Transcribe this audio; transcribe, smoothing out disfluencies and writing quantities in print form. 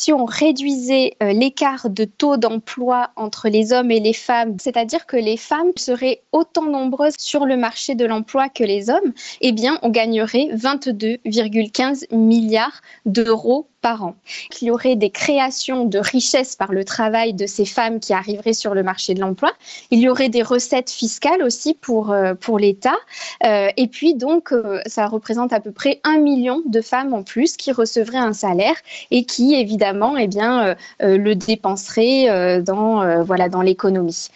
si on réduisait l'écart de taux d'emploi entre les hommes et les femmes, c'est-à-dire que les femmes seraient autant nombreuses sur le marché de l'emploi que les hommes, eh bien, on gagnerait 22,15 milliards d'euros par an. Il y aurait des créations de richesses par le travail de ces femmes qui arriveraient sur le marché de l'emploi. Il y aurait des recettes fiscales aussi pour l'État. Et puis donc, ça représente à peu près 1 million de femmes en plus qui recevraient un salaire et qui, évidemment, le dépenseraient dans l'économie.